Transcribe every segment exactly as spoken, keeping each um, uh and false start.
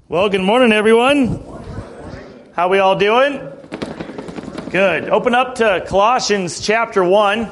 Well, good morning, everyone. How we all doing? Good. Open up to Colossians chapter one.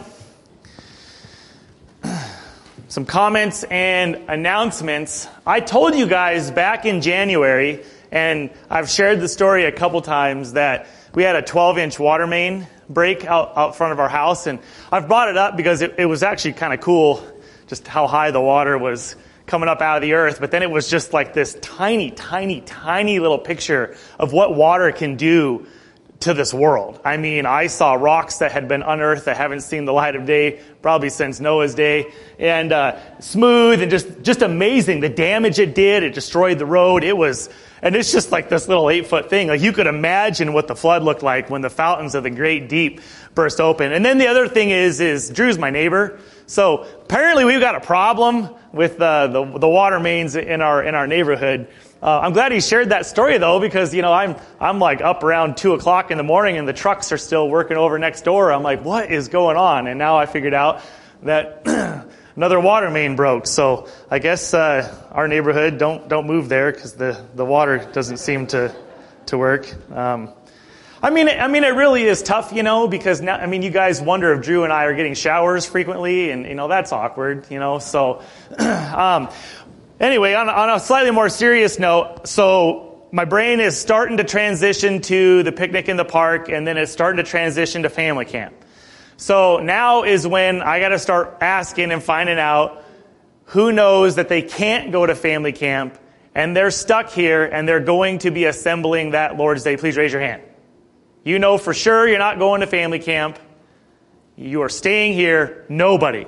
Some comments and announcements. I told you guys back in January, and I've shared the story a couple times, that we had a twelve-inch water main break out, out front of our house, and I've brought it up because it, it was actually kind of cool just how high the water was coming up out of the earth. But then it was just like this tiny, tiny, tiny little picture of what water can do to this world. I mean, I saw rocks that had been unearthed that haven't seen the light of day probably since Noah's day, and uh, smooth and just, just amazing. The damage it did, it destroyed the road. It was, and it's just like this little eight foot thing. Like you could imagine what the flood looked like when the fountains of the great deep burst open. And then the other thing is, is Drew's my neighbor. So apparently we've got a problem with uh, the the water mains in our in our neighborhood. Uh, I'm glad he shared that story though, because you know I'm I'm like up around two o'clock in the morning and the trucks are still working over next door. I'm like, what is going on? And now I figured out that another water main broke. So I guess uh, our neighborhood don't don't move there because the the water doesn't seem to to work. Um, I mean, I mean, it really is tough, you know, because now, I mean, you guys wonder if Drew and I are getting showers frequently, and, you know, that's awkward, you know, so, um, anyway, on, on a slightly more serious note, so my brain is starting to transition to the picnic in the park, and then it's starting to transition to family camp. So now is when I got to start asking and finding out who knows that they can't go to family camp, and they're stuck here, and they're going to be assembling that Lord's Day. Please raise your hand. You know for sure you're not going to family camp. You are staying here. Nobody.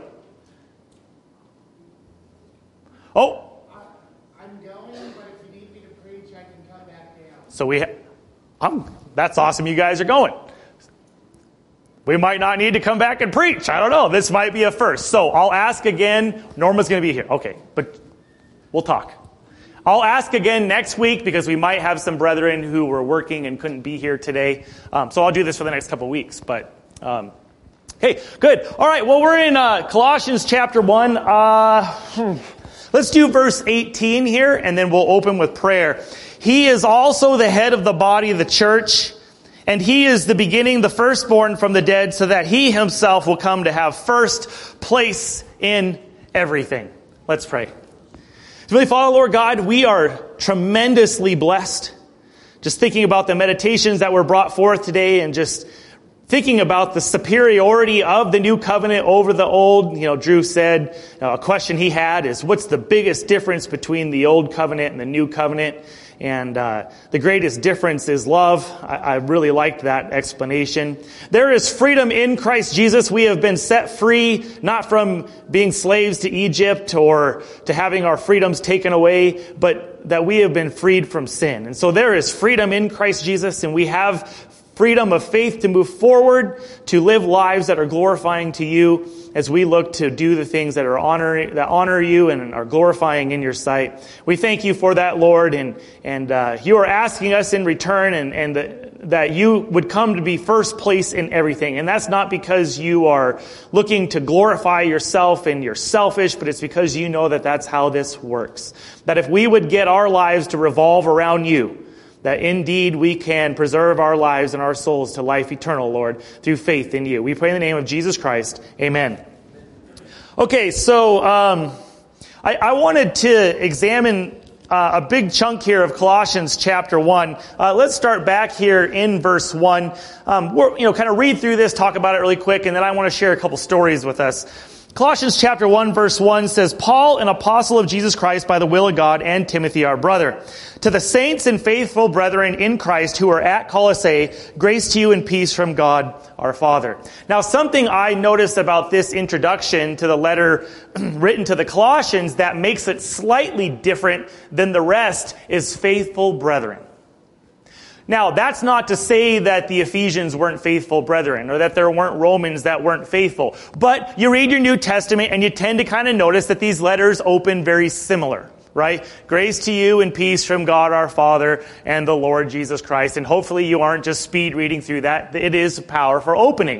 Oh. I'm going, but if you need me to preach, I can come back down. So we, ha- I'm, that's awesome you guys are going. We might not need to come back and preach. I don't know. This might be a first. So I'll ask again. Norma's going to be here. Okay, but we'll talk. I'll ask again next week because we might have some brethren who were working and couldn't be here today. Um, so I'll do this for the next couple of weeks. But, um, hey, good. All right, well, we're in uh, Colossians chapter one. Uh, hmm. Let's do verse eighteen here, and then we'll open with prayer. He is also the head of the body of the church, and he is the beginning, the firstborn from the dead, so that he himself will come to have first place in everything. Let's pray. Heavenly Father, Lord God, we are tremendously blessed. Just thinking about the meditations that were brought forth today and just thinking about the superiority of the new covenant over the old. You know, Drew said, you know, a question he had is, what's the biggest difference between the old covenant and the new covenant? And uh, the greatest difference is love. I, I really liked that explanation. There is freedom in Christ Jesus. We have been set free, not from being slaves to Egypt or to having our freedoms taken away, but that we have been freed from sin. And so there is freedom in Christ Jesus, and we have freedom of faith to move forward, to live lives that are glorifying to you as we look to do the things that are honor, that honor you and are glorifying in your sight. We thank you for that, Lord, and and uh, you are asking us in return and, and the, that you would come to be first place in everything. And that's not because you are looking to glorify yourself and you're selfish, but it's because you know that that's how this works. That if we would get our lives to revolve around you, that indeed we can preserve our lives and our souls to life eternal, Lord, through faith in you. We pray in the name of Jesus Christ. Amen. Okay, so um, I, I wanted to examine uh, a big chunk here of Colossians chapter one. Uh, let's start back here in verse one. Um, we're, you know, kind of read through this, talk about it really quick, and then I want to share a couple stories with us. Colossians chapter one verse one says, Paul, an apostle of Jesus Christ by the will of God, and Timothy our brother. To the saints and faithful brethren in Christ who are at Colossae, grace to you and peace from God our Father. Now, something I noticed about this introduction to the letter written to the Colossians that makes it slightly different than the rest is faithful brethren. Now, that's not to say that the Ephesians weren't faithful brethren or that there weren't Romans that weren't faithful. But you read your New Testament and you tend to kind of notice that these letters open very similar, right? Grace to you and peace from God our Father and the Lord Jesus Christ. And hopefully you aren't just speed reading through that. It is a powerful opening.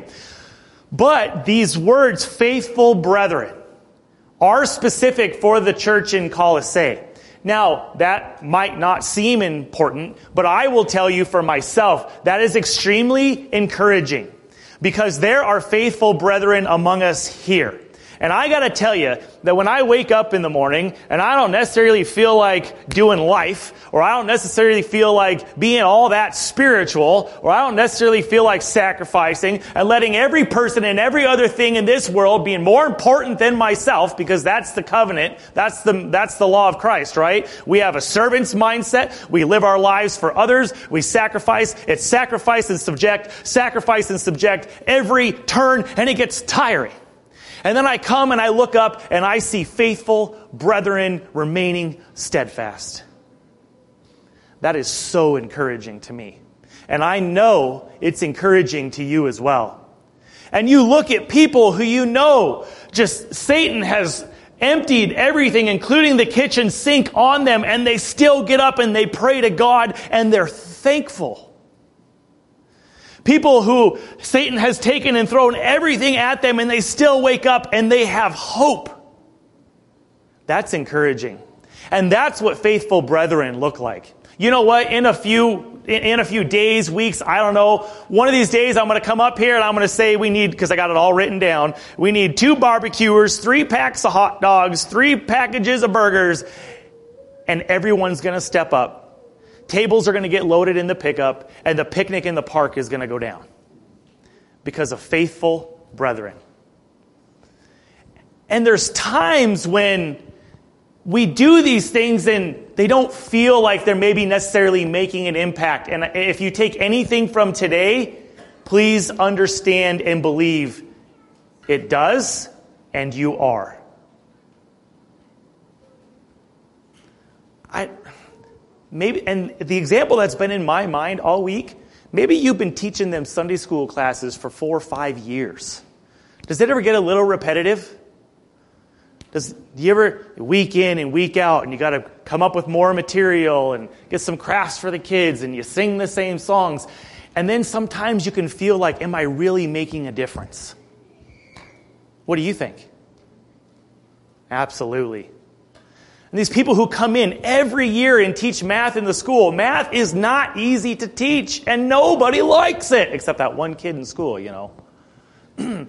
But these words, faithful brethren, are specific for the church in Colossae. Now, that might not seem important, but I will tell you for myself, that is extremely encouraging because there are faithful brethren among us here. And I got to tell you that when I wake up in the morning and I don't necessarily feel like doing life, or I don't necessarily feel like being all that spiritual, or I don't necessarily feel like sacrificing and letting every person and every other thing in this world being more important than myself, because that's the covenant, that's the that's the law of Christ, right? We have a servant's mindset. We live our lives for others. We sacrifice. It's sacrifice and subject, sacrifice and subject every turn, and it gets tiring. And then I come and I look up and I see faithful brethren remaining steadfast. That is so encouraging to me. And I know it's encouraging to you as well. And you look at people who you know, just Satan has emptied everything, including the kitchen sink, on them, and they still get up and they pray to God and they're thankful. People who Satan has taken and thrown everything at them and they still wake up and they have hope. That's encouraging. And that's what faithful brethren look like. You know what? In a few in a few days, weeks, I don't know, one of these days I'm going to come up here and I'm going to say we need, because I got it all written down, we need two barbecuers, three packs of hot dogs, three packages of burgers, and everyone's going to step up. Tables are going to get loaded in the pickup, and the picnic in the park is going to go down because of faithful brethren. And there's times when we do these things and they don't feel like they're maybe necessarily making an impact. And if you take anything from today, please understand and believe it does, and you are. I... Maybe, and the example that's been in my mind all week, maybe you've been teaching them Sunday school classes for four or five years. Does it ever get a little repetitive? Does do you ever, week in and week out, and you got to come up with more material and get some crafts for the kids, and you sing the same songs, and then sometimes you can feel like, am I really making a difference? What do you think? Absolutely. And these people who come in every year and teach math in the school, math is not easy to teach, and nobody likes it, except that one kid in school, you know. and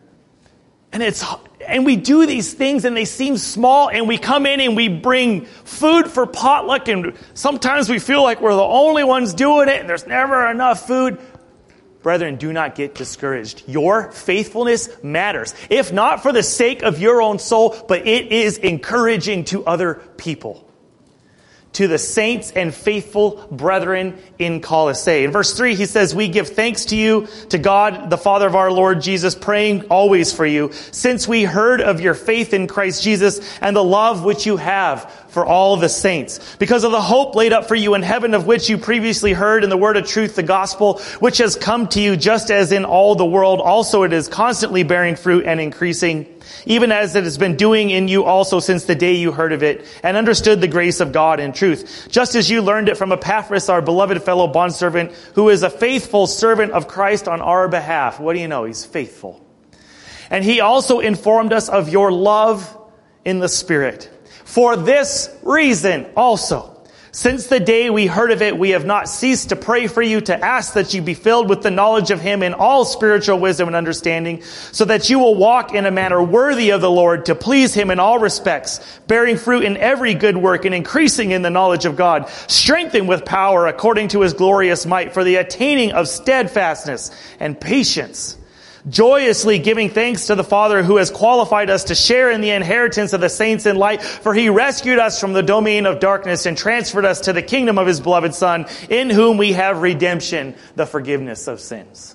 it's and we do these things, and they seem small, and we come in and we bring food for potluck, and sometimes we feel like we're the only ones doing it, and there's never enough food. Brethren, do not get discouraged. Your faithfulness matters. If not for the sake of your own soul, but it is encouraging to other people. To the saints and faithful brethren in Colossae. In verse three, he says, we give thanks to you, to God, the Father of our Lord Jesus, praying always for you, since we heard of your faith in Christ Jesus and the love which you have for all the saints, because of the hope laid up for you in heaven, of which you previously heard in the word of truth, the gospel, which has come to you, just as in all the world also it is constantly bearing fruit and increasing, even as it has been doing in you also since the day you heard of it and understood the grace of God in truth, just as you learned it from Epaphras, our beloved fellow bondservant, who is a faithful servant of Christ on our behalf. What do you know? He's faithful. And he also informed us of your love in the Spirit. For this reason also, since the day we heard of it, we have not ceased to pray for you, to ask that you be filled with the knowledge of him in all spiritual wisdom and understanding, so that you will walk in a manner worthy of the Lord, to please him in all respects, bearing fruit in every good work and increasing in the knowledge of God, strengthened with power according to his glorious might, for the attaining of steadfastness and patience, joyously giving thanks to the Father who has qualified us to share in the inheritance of the saints in light, for he rescued us from the domain of darkness and transferred us to the kingdom of his beloved Son, in whom we have redemption, the forgiveness of sins.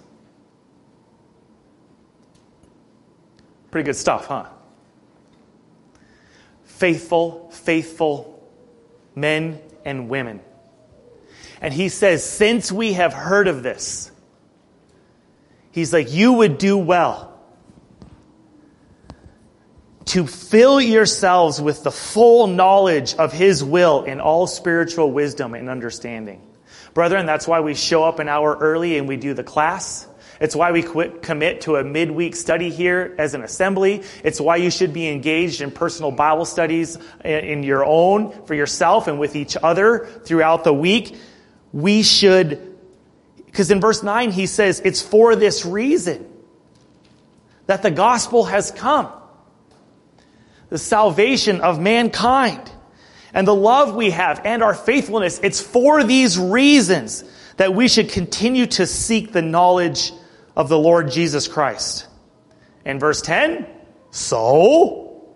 Pretty good stuff, huh? Faithful, faithful men and women. And he says, since we have heard of this, he's like, you would do well to fill yourselves with the full knowledge of his will in all spiritual wisdom and understanding. Brethren, that's why we show up an hour early and we do the class. It's why we quit, commit to a midweek study here as an assembly. It's why you should be engaged in personal Bible studies in your own, for yourself and with each other throughout the week. We should, because in verse nine he says, it's for this reason that the gospel has come. The salvation of mankind and the love we have and our faithfulness. It's for these reasons that we should continue to seek the knowledge of the Lord Jesus Christ. And verse ten, so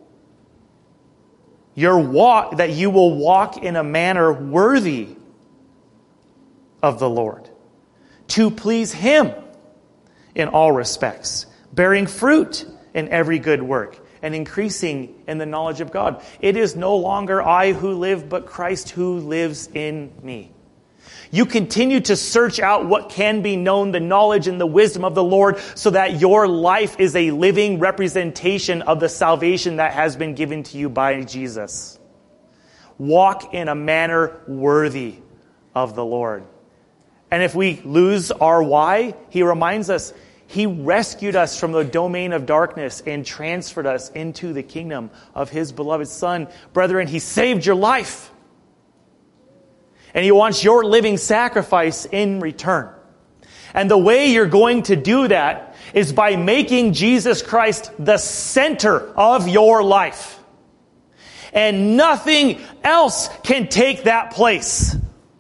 your walk, that you will walk in a manner worthy of the Lord, to please Him in all respects, bearing fruit in every good work, and increasing in the knowledge of God. It is no longer I who live, but Christ who lives in me. You continue to search out what can be known, the knowledge and the wisdom of the Lord, so that your life is a living representation of the salvation that has been given to you by Jesus. Walk in a manner worthy of the Lord. And if we lose our why, He reminds us, He rescued us from the domain of darkness and transferred us into the kingdom of His beloved Son. Brethren, He saved your life. And He wants your living sacrifice in return. And the way you're going to do that is by making Jesus Christ the center of your life. And nothing else can take that place.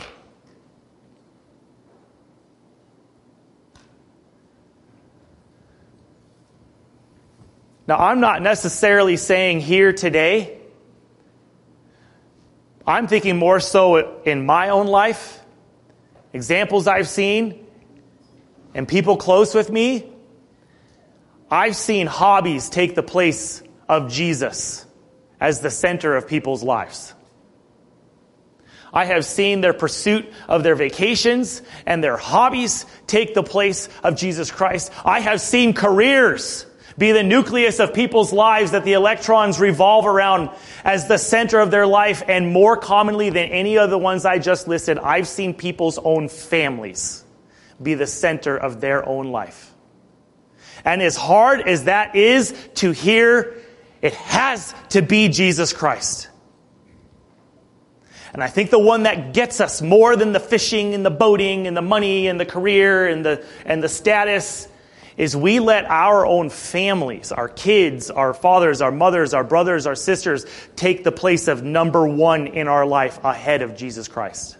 Now, I'm not necessarily saying here today, I'm thinking more so in my own life, examples I've seen, and people close with me. I've seen hobbies take the place of Jesus as the center of people's lives. I have seen their pursuit of their vacations and their hobbies take the place of Jesus Christ. I have seen careers be the nucleus of people's lives that the electrons revolve around as the center of their life. And more commonly than any of the ones I just listed, I've seen people's own families be the center of their own life. And as hard as that is to hear, it has to be Jesus Christ. And I think the one that gets us more than the fishing and the boating and the money and the career and the and the status is we let our own families, our kids, our fathers, our mothers, our brothers, our sisters, take the place of number one in our life ahead of Jesus Christ.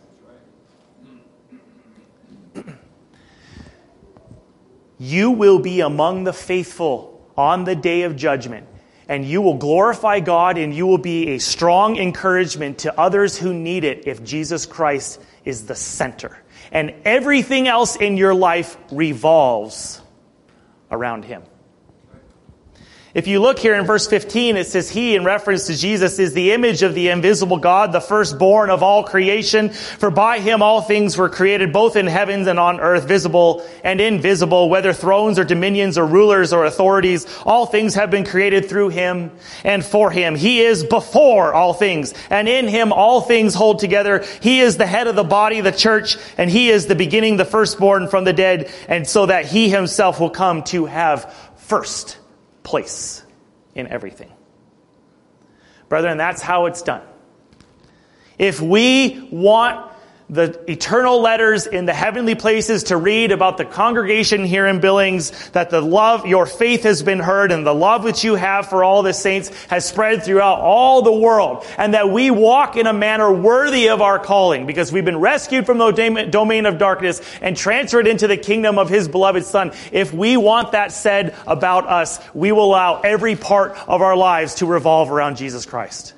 You will be among the faithful on the day of judgment, and you will glorify God, and you will be a strong encouragement to others who need it if Jesus Christ is the center. And everything else in your life revolves around Him. If you look here in verse fifteen, it says, He, in reference to Jesus, is the image of the invisible God, the firstborn of all creation. For by Him all things were created, both in heavens and on earth, visible and invisible, whether thrones or dominions or rulers or authorities. All things have been created through Him and for Him. He is before all things, and in Him all things hold together. He is the head of the body, the church, and He is the beginning, the firstborn from the dead, and so that He Himself will come to have first place in everything. Brethren, that's how it's done. If we want the eternal letters in the heavenly places to read about the congregation here in Billings, that the love, your faith has been heard, and the love which you have for all the saints has spread throughout all the world, and that we walk in a manner worthy of our calling, because we've been rescued from the domain of darkness and transferred into the kingdom of His beloved Son. If we want that said about us, we will allow every part of our lives to revolve around Jesus Christ.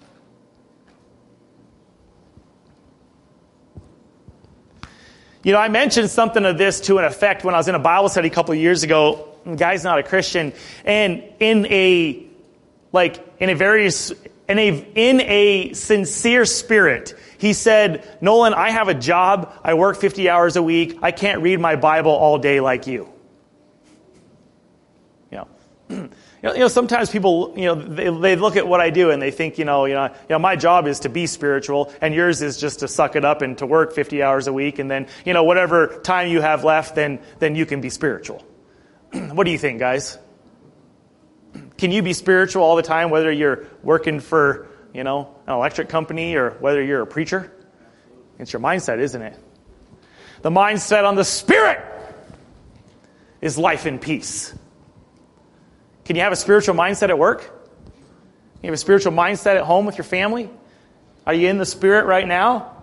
You know, I mentioned something of this to an effect when I was in a Bible study a couple of years ago. The guy's not a Christian, and in a like in a very in a in a sincere spirit, he said, "Nolan, I have a job. I work fifty hours a week. I can't read my Bible all day like you." You know, You know, you know, sometimes people, you know, they, they look at what I do and they think, you know, you know, you know, my job is to be spiritual, and yours is just to suck it up and to work fifty hours a week, and then, you know, whatever time you have left, then then you can be spiritual. What do you think, guys? Can you be spiritual all the time, whether you're working for, you know, an electric company or whether you're a preacher? It's your mindset, isn't it? The mindset on the Spirit is life and peace. Can you have a spiritual mindset at work? Can you have a spiritual mindset at home with your family? Are you in the Spirit right now?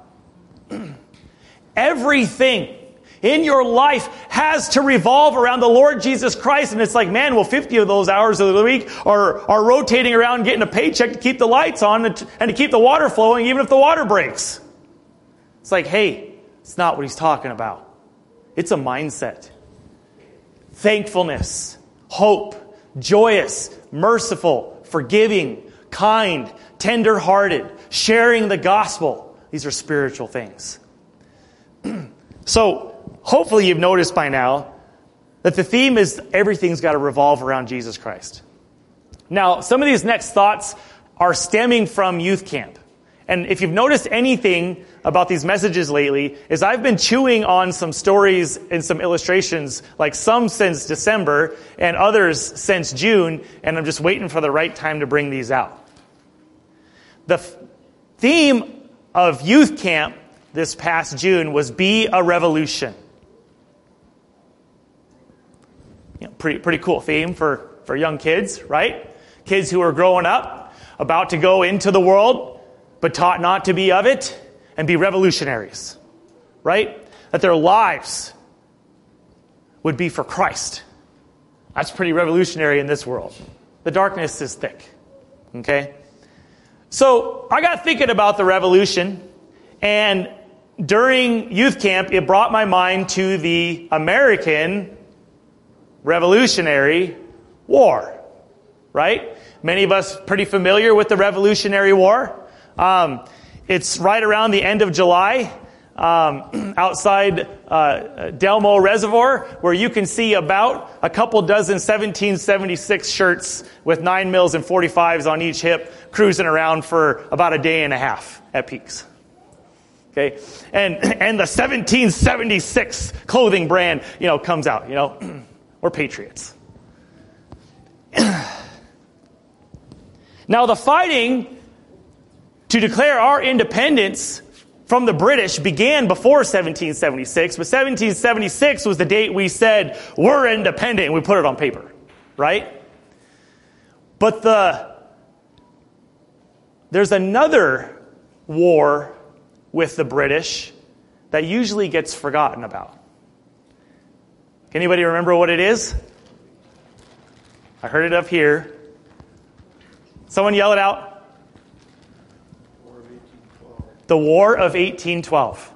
Everything in your life has to revolve around the Lord Jesus Christ. And it's like, man, well, fifty of those hours of the week are, are rotating around getting a paycheck to keep the lights on and to, and to keep the water flowing, even if the water breaks. It's like, hey, it's not what he's talking about. It's a mindset. Thankfulness, hope, joyous, merciful, forgiving, kind, tender-hearted, sharing the gospel. These are spiritual things. So, hopefully you've noticed by now that the theme is everything's got to revolve around Jesus Christ. Now, some of these next thoughts are stemming from youth camp. And if you've noticed anything about these messages lately, is I've been chewing on some stories and some illustrations, like some since December and others since June, and I'm just waiting for the right time to bring these out. The f- theme of youth camp this past June was Be a Revolution. You know, pretty pretty cool theme for, for young kids, right? Kids who are growing up, about to go into the world, but taught not to be of it, and be revolutionaries, right? That their lives would be for Christ. That's pretty revolutionary in this world. The darkness is thick, okay? So I got thinking about the revolution, and during youth camp, it brought my mind to the American Revolutionary War, right? Many of us pretty familiar with the Revolutionary War. Um, it's right around the end of July, um, outside uh, Delmo Reservoir, where you can see about a couple dozen seventeen seventy-six shirts with nine mils and forty-fives on each hip, cruising around for about a day and a half at peaks. Okay, and and the seventeen seventy-six clothing brand, you know, comes out. You know, we're patriots. Now the fighting to declare our independence from the British began before seventeen seventy-six, but seventeen seventy-six was the date we said we're independent, and we put it on paper, right? But the there's another war with the British that usually gets forgotten about. Can anybody remember what it is? I heard it up here. Someone yell it out. The War of eighteen twelve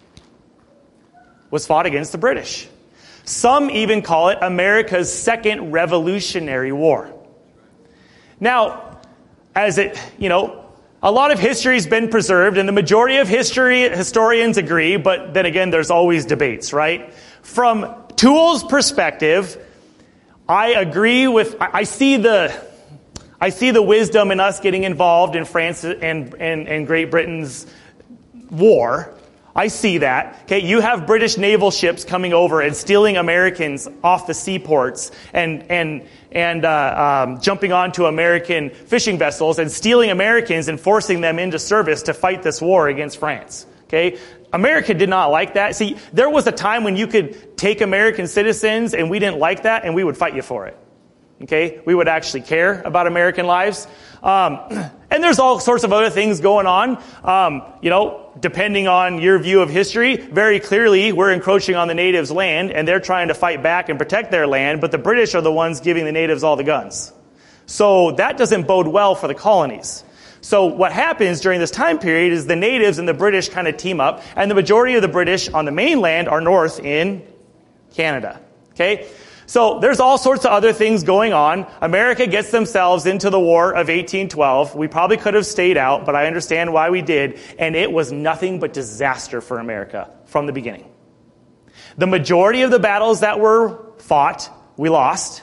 was fought against the British. Some even call it America's Second Revolutionary War. Now, as it, you know, a lot of history has been preserved, and the majority of history historians agree, but then again, there's always debates, right? From Toole's perspective, I agree with, I see the, I see the wisdom in us getting involved in France and, and, and Great Britain's war. I see that. Okay, you have British naval ships coming over and stealing Americans off the seaports and and and uh, um, jumping onto American fishing vessels and stealing Americans and forcing them into service to fight this war against France. Okay, America did not like that. See, there was a time when you could take American citizens and we didn't like that, and we would fight you for it. Okay, we would actually care about American lives. Um, and there's all sorts of other things going on. Um, you know, depending on your view of history, very clearly we're encroaching on the natives' land, and they're trying to fight back and protect their land, but the British are the ones giving the natives all the guns. So that doesn't bode well for the colonies. So what happens during this time period is the natives and the British kind of team up, and the majority of the British on the mainland are north in Canada. Okay? So there's all sorts of other things going on. America gets themselves into the War of eighteen twelve. We probably could have stayed out, but I understand why we did. And it was nothing but disaster for America from the beginning. The majority of the battles that were fought, we lost.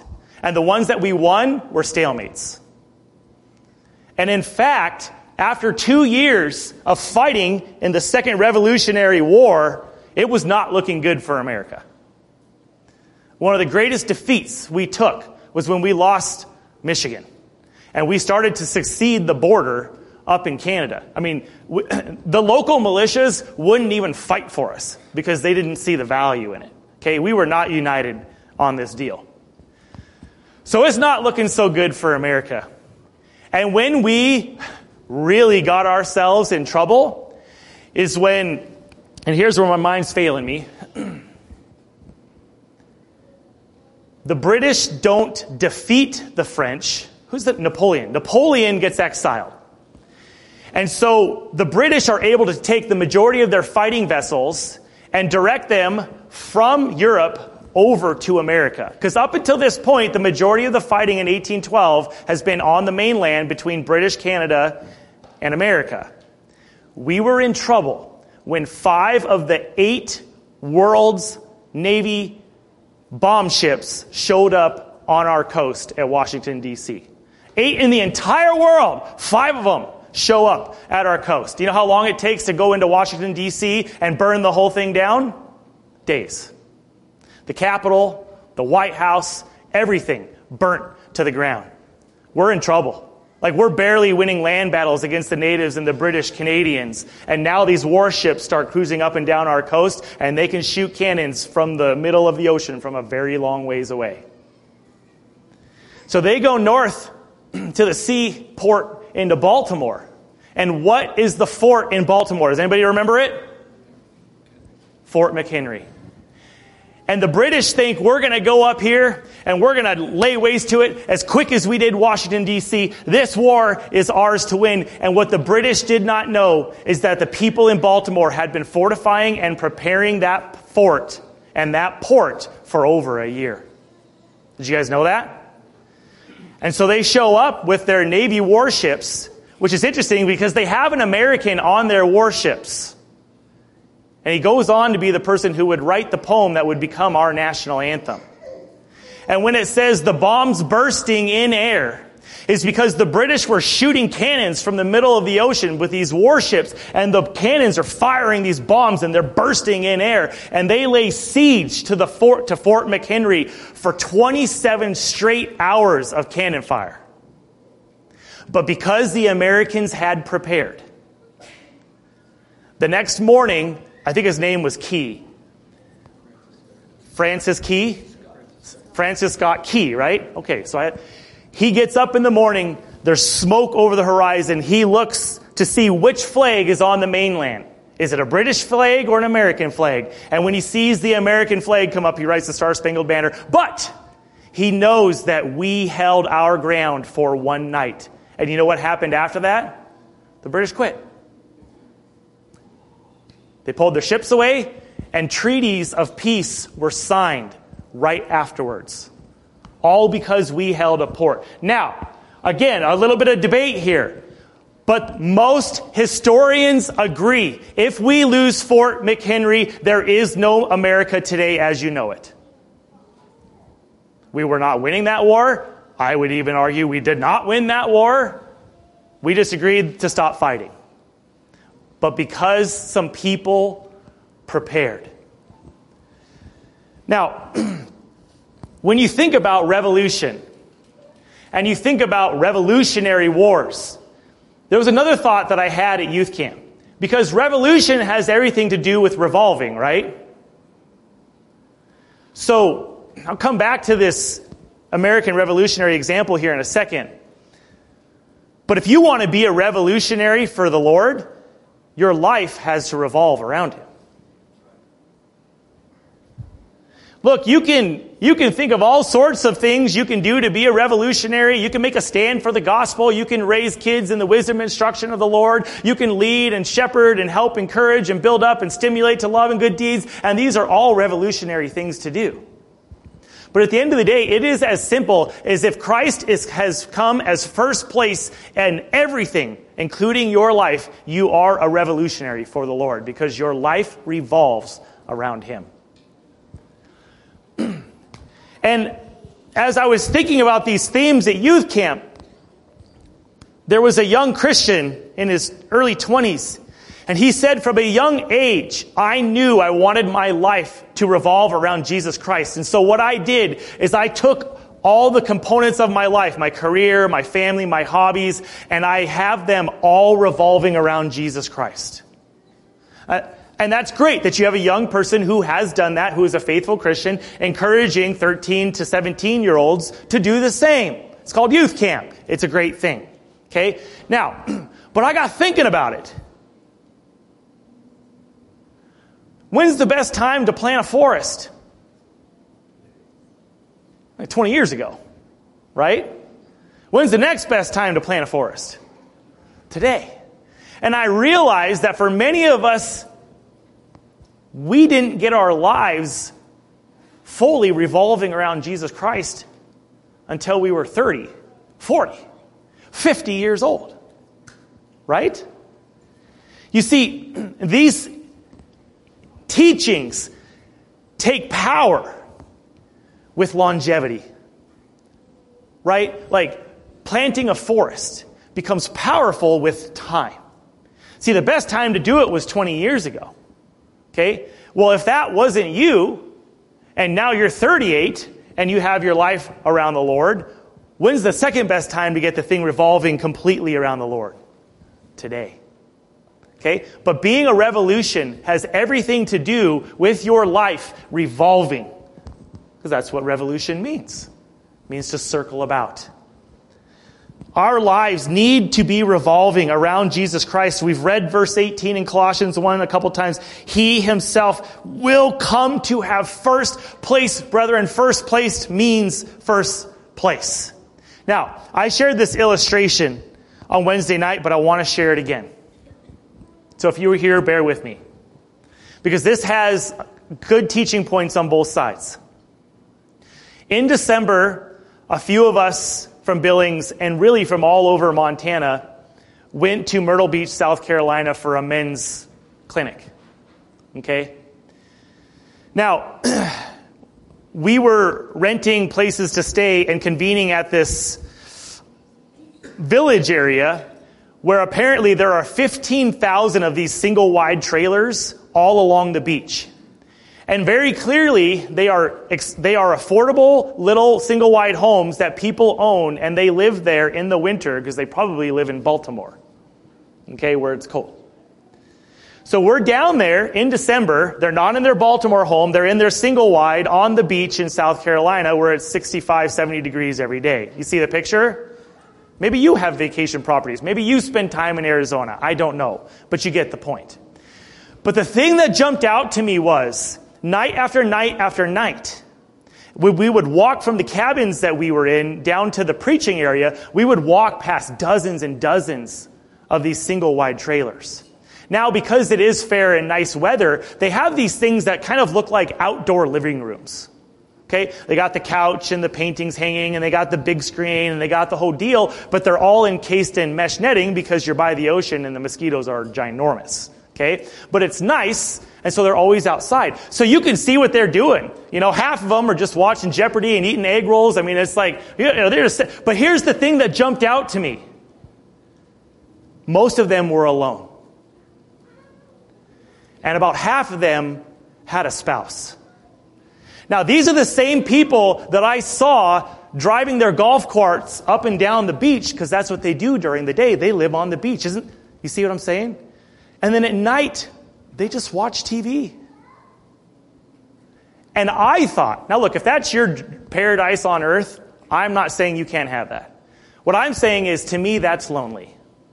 And the ones that we won were stalemates. And in fact, after two years of fighting in the Second Revolutionary War, it was not looking good for America. One of the greatest defeats we took was when we lost Michigan. And we started to succeed the border up in Canada. I mean, w- the local militias wouldn't even fight for us because they didn't see the value in it. Okay, we were not united on this deal. So it's not looking so good for America. And when we really got ourselves in trouble is when, and here's where my mind's failing me, the British don't defeat the French. Who's the Napoleon? Napoleon gets exiled. And so the British are able to take the majority of their fighting vessels and direct them from Europe over to America. Because up until this point, the majority of the fighting in eighteen twelve has been on the mainland between British Canada and America. We were in trouble when five of the eight world's Navy bomb ships showed up on our coast at Washington, D C Eight in the entire world, five of them show up at our coast. Do you know how long it takes to go into Washington, D C and burn the whole thing down? Days. The Capitol, the White House, everything burnt to the ground. We're in trouble. Like, we're barely winning land battles against the natives and the British Canadians. And now these warships start cruising up and down our coast, and they can shoot cannons from the middle of the ocean from a very long ways away. So they go north to the seaport into Baltimore. And what is the fort in Baltimore? Does anybody remember it? Fort McHenry. And the British think we're going to go up here and we're going to lay waste to it as quick as we did Washington, D C This war is ours to win. And what the British did not know is that the people in Baltimore had been fortifying and preparing that fort and that port for over a year. Did you guys know that? And so they show up with their Navy warships, which is interesting because they have an American on their warships. And he goes on to be the person who would write the poem that would become our national anthem. And when it says the bombs bursting in air, is because the British were shooting cannons from the middle of the ocean with these warships, and the cannons are firing these bombs and they're bursting in air. And they lay siege to the fort, to Fort McHenry for twenty-seven straight hours of cannon fire. But because the Americans had prepared, the next morning, I think his name was Key. Francis Key? Francis Scott Key, right? Okay, so I, he gets up in the morning, there's smoke over the horizon, he looks to see which flag is on the mainland. Is it a British flag or an American flag? And when he sees the American flag come up, he writes the Star-Spangled Banner. But he knows that we held our ground for one night. And you know what happened after that? The British quit. They pulled their ships away, and treaties of peace were signed right afterwards. All because we held a port. Now, again, a little bit of debate here. But most historians agree, if we lose Fort McHenry, there is no America today as you know it. We were not winning that war. I would even argue we did not win that war. We just agreed to stop fighting. But because some people prepared. Now, when you think about revolution, and you think about revolutionary wars, there was another thought that I had at youth camp. Because revolution has everything to do with revolving, right? So, I'll come back to this American revolutionary example here in a second. But if you want to be a revolutionary for the Lord, your life has to revolve around Him. Look, you can you can think of all sorts of things you can do to be a revolutionary. You can make a stand for the gospel. You can raise kids in the wisdom and instruction of the Lord. You can lead and shepherd and help, encourage and build up and stimulate to love and good deeds. And these are all revolutionary things to do. But at the end of the day, it is as simple as if Christ is, has come as first place in everything, including your life, you are a revolutionary for the Lord because your life revolves around Him. And as I was thinking about these themes at youth camp, there was a young Christian in his early twenties, and he said, from a young age, I knew I wanted my life to revolve around Jesus Christ. And so what I did is I took all the components of my life, my career, my family, my hobbies, and I have them all revolving around Jesus Christ. Uh, and that's great that you have a young person who has done that, who is a faithful Christian, encouraging thirteen to seventeen-year-olds to do the same. It's called youth camp. It's a great thing. Okay? Now, but I got thinking about it. When's the best time to plant a forest? Like twenty years ago, right? When's the next best time to plant a forest? Today. And I realized that for many of us, we didn't get our lives fully revolving around Jesus Christ until we were thirty, forty, fifty years old. Right? You see, these teachings take power with longevity. Right? Like planting a forest becomes powerful with time. See, the best time to do it was twenty years ago. Okay? Well, if that wasn't you, and now you're thirty-eight, and you have your life around the Lord, when's the second best time to get the thing revolving completely around the Lord? Today. Okay? But being a revolution has everything to do with your life revolving. Because that's what revolution means. It means to circle about. Our lives need to be revolving around Jesus Christ. We've read verse eighteen in Colossians one a couple times. He himself will come to have first place, brethren. First place means first place. Now, I shared this illustration on Wednesday night, but I want to share it again. So if you were here, bear with me. Because this has good teaching points on both sides. In December, a few of us from Billings and really from all over Montana went to Myrtle Beach, South Carolina for a men's clinic. Okay? Now, we were renting places to stay and convening at this village area where apparently there are fifteen thousand of these single-wide trailers all along the beach. And very clearly, they are they are affordable little single-wide homes that people own, and they live there in the winter because they probably live in Baltimore, okay, where it's cold. So we're down there in December. They're not in their Baltimore home. They're in their single-wide on the beach in South Carolina where it's sixty-five, seventy degrees every day. You see the picture? Maybe you have vacation properties. Maybe you spend time in Arizona. I don't know, but you get the point. But the thing that jumped out to me was, night after night after night, we would walk from the cabins that we were in down to the preaching area. We would walk past dozens and dozens of these single-wide trailers. Now, because it is fair and nice weather, they have these things that kind of look like outdoor living rooms. Okay? They got the couch and the paintings hanging, and they got the big screen, and they got the whole deal, but they're all encased in mesh netting because you're by the ocean and the mosquitoes are ginormous. Okay? But it's nice, and so they're always outside. So you can see what they're doing. You know, half of them are just watching Jeopardy and eating egg rolls. I mean, it's like, you know, they're just, but here's the thing that jumped out to me. Most of them were alone. And about half of them had a spouse. Now, these are the same people that I saw driving their golf carts up and down the beach, because that's what they do during the day. They live on the beach. Isn't, you see what I'm saying? And then at night, they just watch T V. And I thought, now look, if that's your paradise on earth, I'm not saying you can't have that. What I'm saying is, to me, that's lonely.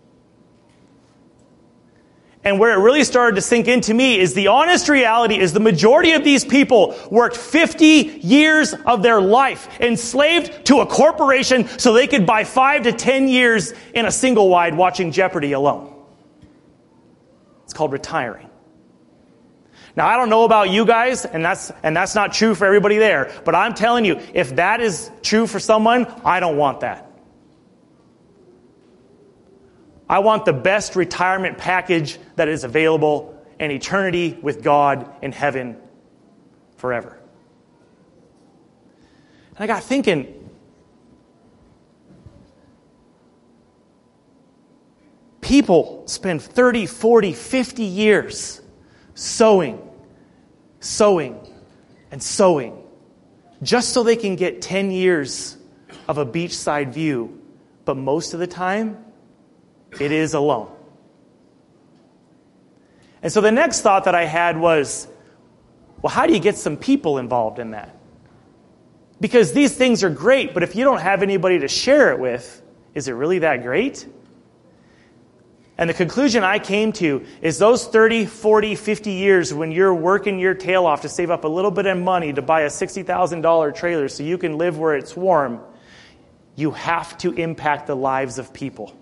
And where it really started to sink into me is the honest reality is the majority of these people worked fifty years of their life enslaved to a corporation so they could buy five to ten years in a single wide watching Jeopardy alone. It's called retiring. Now, I don't know about you guys, and that's and that's not true for everybody there, but I'm telling you, if that is true for someone, I don't want that. I want the best retirement package that is available, an eternity with God in heaven forever. And And I got thinking, people spend thirty, forty, fifty years sowing, sowing, and sowing just so they can get ten years of a beachside view. But most of the time, it is alone. And so the next thought that I had was, well, how do you get some people involved in that? Because these things are great, but if you don't have anybody to share it with, is it really that great? And the conclusion I came to is those thirty, forty, fifty years when you're working your tail off to save up a little bit of money to buy a sixty thousand dollars trailer so you can live where it's warm, you have to impact the lives of people.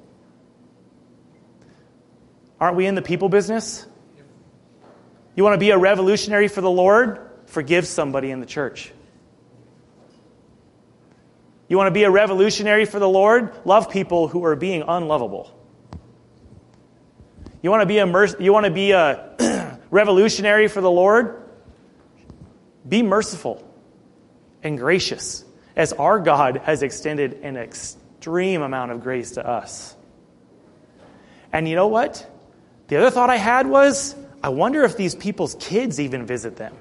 Aren't we in the people business? You want to be a revolutionary for the Lord? Forgive somebody in the church. You want to be a revolutionary for the Lord? Love people who are being unlovable. You want to be a merc- you want to be a revolutionary for the Lord? Be merciful and gracious, as our God has extended an extreme amount of grace to us. And you know what? The other thought I had was, I wonder if these people's kids even visit them.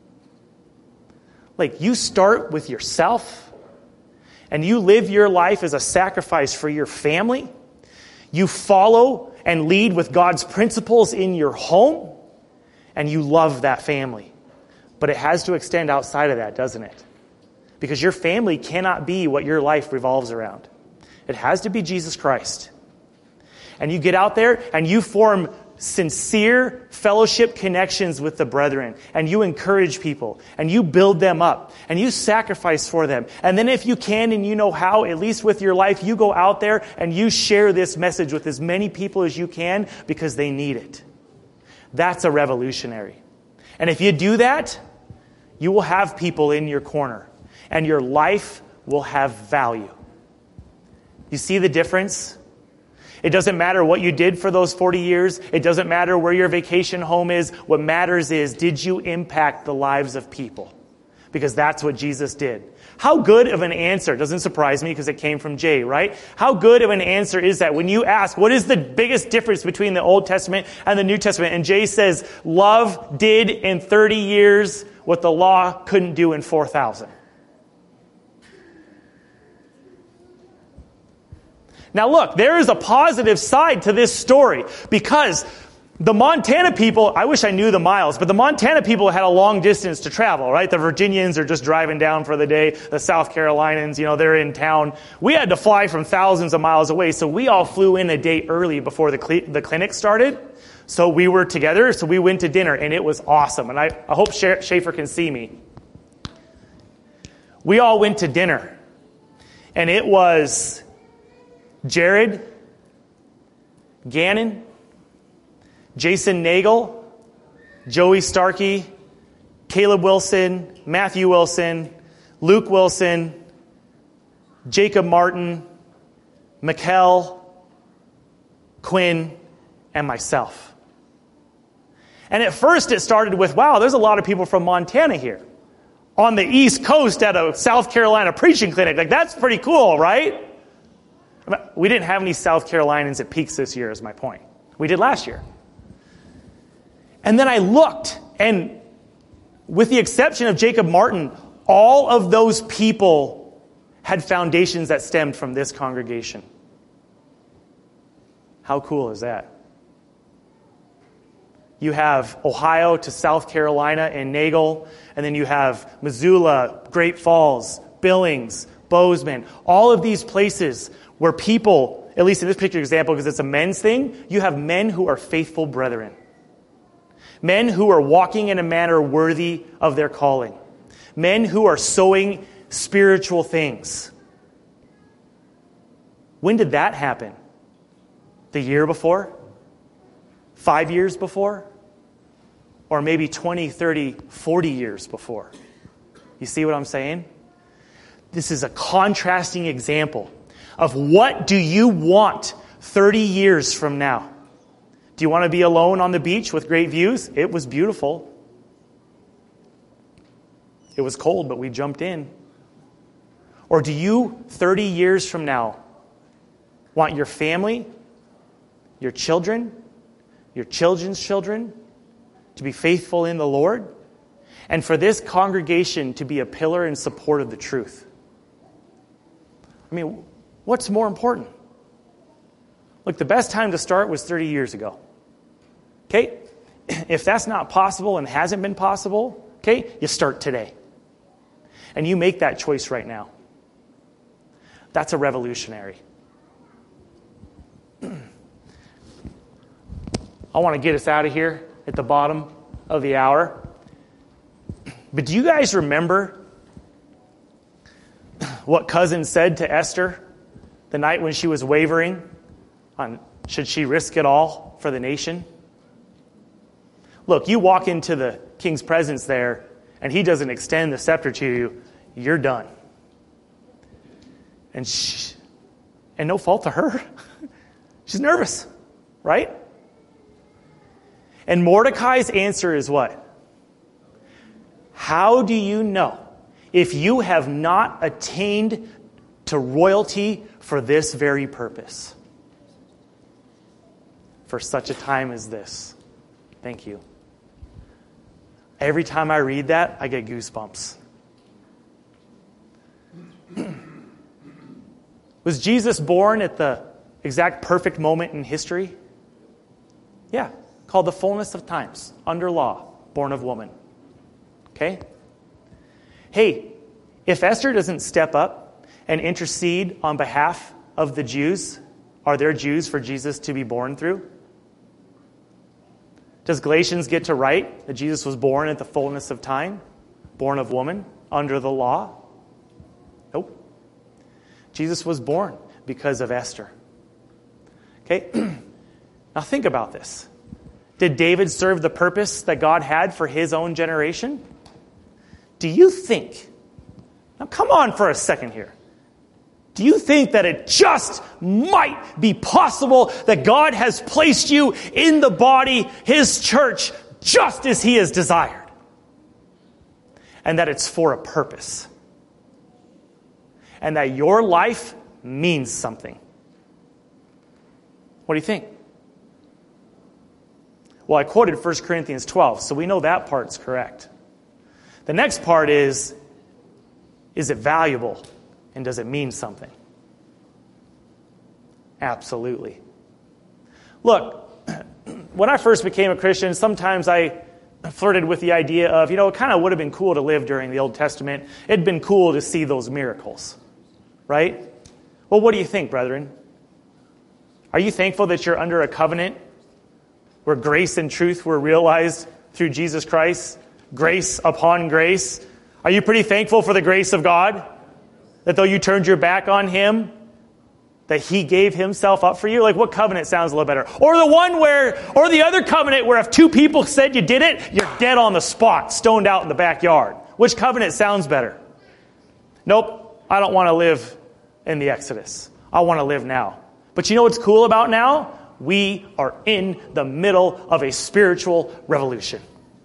Like, you start with yourself, and you live your life as a sacrifice for your family. You follow and lead with God's principles in your home, and you love that family. But it has to extend outside of that, doesn't it? Because your family cannot be what your life revolves around. It has to be Jesus Christ. And you get out there and you form sincere fellowship connections with the brethren, and you encourage people, and you build them up, and you sacrifice for them. And then if you can and you know how, at least with your life, you go out there and you share this message with as many people as you can because they need it. That's a revolutionary. And if you do that, you will have people in your corner, and your life will have value. You see the difference? It doesn't matter what you did for those forty years. It doesn't matter where your vacation home is. What matters is, did you impact the lives of people? Because that's what Jesus did. How good of an answer, doesn't surprise me because it came from Jay, right? How good of an answer is that when you ask, what is the biggest difference between the Old Testament and the New Testament? And Jay says, love did in thirty years what the law couldn't do in four thousand. Now look, there is a positive side to this story, because the Montana people, I wish I knew the miles, but the Montana people had a long distance to travel, right? The Virginians are just driving down for the day. The South Carolinians, you know, they're in town. We had to fly from thousands of miles away, so we all flew in a day early before the cl- the clinic started. So we were together, so we went to dinner, and it was awesome. And I, I hope Sha- Schaefer can see me. We all went to dinner, and it was Jared, Gannon, Jason Nagel, Joey Starkey, Caleb Wilson, Matthew Wilson, Luke Wilson, Jacob Martin, Mikkel, Quinn, and myself. And at first it started with, wow, there's a lot of people from Montana here on the East Coast at a South Carolina preaching clinic. Like, that's pretty cool, right? We didn't have any South Carolinians at Peaks this year, is my point. We did last year. And then I looked, and with the exception of Jacob Martin, all of those people had foundations that stemmed from this congregation. How cool is that? You have Ohio to South Carolina and Nagel, and then you have Missoula, Great Falls, Billings, Bozeman, all of these places where people, at least in this particular example, because it's a men's thing, you have men who are faithful brethren. Men who are walking in a manner worthy of their calling. Men who are sowing spiritual things. When did that happen? The year before? Five years before? Or maybe twenty, thirty, forty years before? You see what I'm saying? This is a contrasting example of what do you want thirty years from now. Do you want to be alone on the beach with great views? It was beautiful. It was cold, but we jumped in. Or do you, thirty years from now, want your family, your children, your children's children to be faithful in the Lord, and for this congregation to be a pillar in support of the truth? I mean, what's more important? Look, the best time to start was thirty years ago. Okay? If that's not possible and hasn't been possible, okay, you start today. And you make that choice right now. That's a revolutionary. I want to get us out of here at the bottom of the hour. But do you guys remember what cousin said to Esther the night when she was wavering on should she risk it all for the nation? Look, you walk into the king's presence there, and he doesn't extend the scepter to you, you're done. And she, and no fault to her. She's nervous, right? And Mordecai's answer is what? How do you know if you have not attained to royalty for this very purpose? For such a time as this. Thank you. Every time I read that, I get goosebumps. Was Jesus born at the exact perfect moment in history? Yeah, called the fullness of times, under law, born of woman. Okay? Hey, if Esther doesn't step up and intercede on behalf of the Jews, are there Jews for Jesus to be born through? Does Galatians get to write that Jesus was born at the fullness of time, born of woman, under the law? Nope. Jesus was born because of Esther. Okay? Now think about this. Did David serve the purpose that God had for his own generation? Do you think, now come on for a second here. Do you think that it just might be possible that God has placed you in the body, his church, just as he has desired? And that it's for a purpose? And that your life means something? What do you think? Well, I quoted First Corinthians twelve, so we know that part's correct. The next part is, is it valuable? And does it mean something? Absolutely. Look, when I first became a Christian, sometimes I flirted with the idea of, you know, it kind of would have been cool to live during the Old Testament. It'd been cool to see those miracles, right? Well, what do you think, brethren? Are you thankful that you're under a covenant where grace and truth were realized through Jesus Christ? Grace upon grace. Are you pretty thankful for the grace of God? That though you turned your back on him, that he gave himself up for you? Like, what covenant sounds a little better? Or the one where, or the other covenant where if two people said you did it, you're dead on the spot, stoned out in the backyard. Which covenant sounds better? Nope, I don't want to live in the Exodus. I want to live now. But you know what's cool about now? We are in the middle of a spiritual revolution.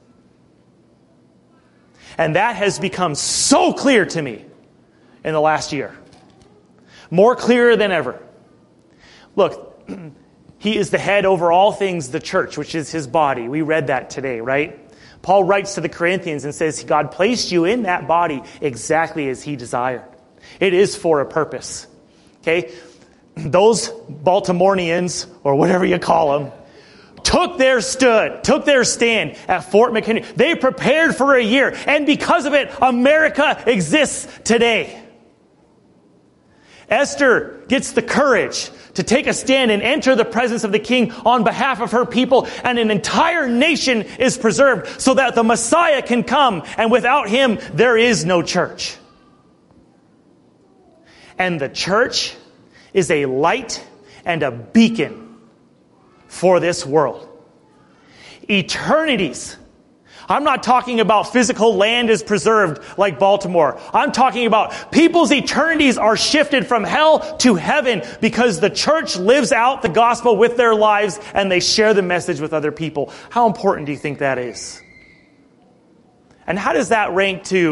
And that has become so clear to me in the last year. More clearer than ever. Look, he is the head over all things, the church, which is his body. We read that today, right? Paul writes to the Corinthians and says, God placed you in that body exactly as he desired. It is for a purpose. Okay? Those Baltimoreans, or whatever you call them, took their stood, took their stand at Fort McHenry. They prepared for a year. And because of it, America exists today. Esther gets the courage to take a stand and enter the presence of the king on behalf of her people, and an entire nation is preserved so that the Messiah can come, and without him, there is no church. And the church is a light and a beacon for this world. Eternities. I'm not talking about physical land is preserved like Baltimore. I'm talking about people's eternities are shifted from hell to heaven because the church lives out the gospel with their lives and they share the message with other people. How important do you think that is? And how does that rank to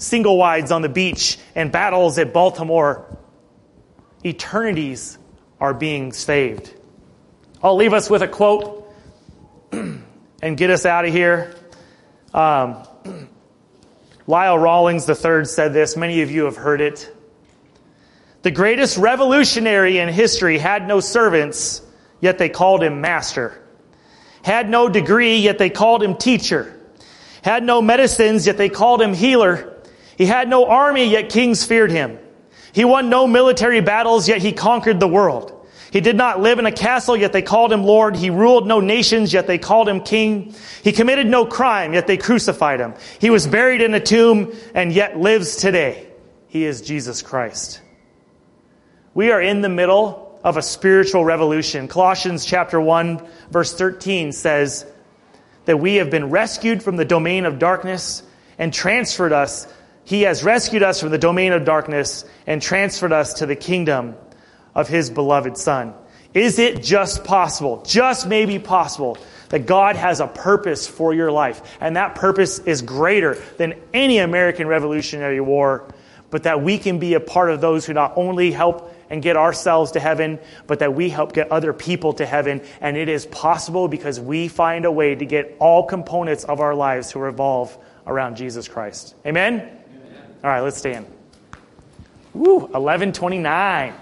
single wides on the beach and battles at Baltimore. Eternities are being saved. I'll leave us with a quote and get us out of here. Um, Lyle Rawlings the third said this. Many of you have heard it. The greatest revolutionary in history had no servants, yet they called him master. Had no degree, yet they called him teacher. Had no medicines, yet they called him healer. He had no army, yet kings feared him. He won no military battles, yet he conquered the world. He did not live in a castle, yet they called him Lord. He ruled no nations, yet they called him King. He committed no crime, yet they crucified him. He was buried in a tomb, and yet lives today. He is Jesus Christ. We are in the middle of a spiritual revolution. Colossians chapter one, verse thirteen says that we have been rescued from the domain of darkness and transferred us. He has rescued us from the domain of darkness and transferred us to the kingdom of His beloved Son. Is it just possible, just maybe possible, that God has a purpose for your life? And that purpose is greater than any American Revolutionary War, but that we can be a part of those who not only help and get ourselves to heaven, but that we help get other people to heaven. And it is possible because we find a way to get all components of our lives to revolve around Jesus Christ. Amen? Amen. All right, let's stand. Woo, eleven twenty-nine.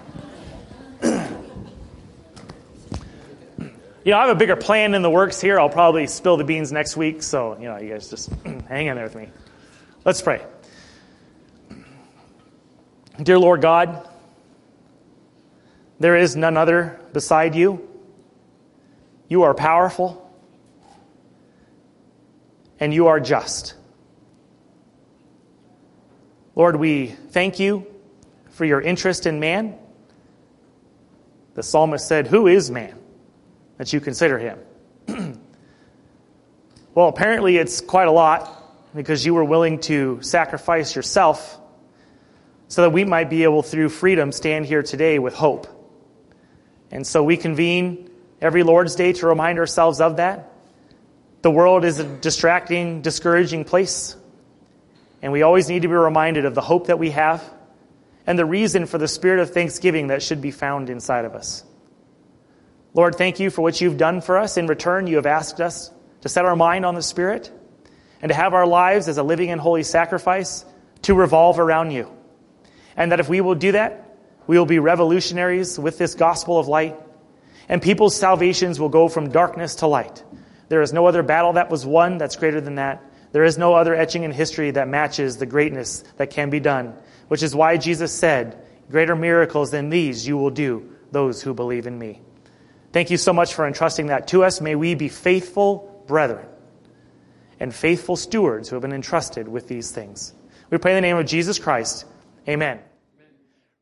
You know, I have a bigger plan in the works here. I'll probably spill the beans next week, so, you know, you guys just hang in there with me. Let's pray. Dear Lord God, there is none other beside you. You are powerful, and you are just. Lord, we thank you for your interest in man. The psalmist said, "Who is man that you consider him?" Well, apparently it's quite a lot, because you were willing to sacrifice yourself so that we might be able, through freedom, stand here today with hope. And so we convene every Lord's Day to remind ourselves of that. The world is a distracting, discouraging place, and we always need to be reminded of the hope that we have and the reason for the spirit of thanksgiving that should be found inside of us. Lord, thank you for what you've done for us. In return, you have asked us to set our mind on the Spirit and to have our lives as a living and holy sacrifice to revolve around you. And that if we will do that, we will be revolutionaries with this gospel of light, and people's salvations will go from darkness to light. There is no other battle that was won that's greater than that. There is no other etching in history that matches the greatness that can be done, which is why Jesus said, "Greater miracles than these you will do, those who believe in me." Thank you so much for entrusting that to us. May we be faithful brethren and faithful stewards who have been entrusted with these things. We pray in the name of Jesus Christ. Amen.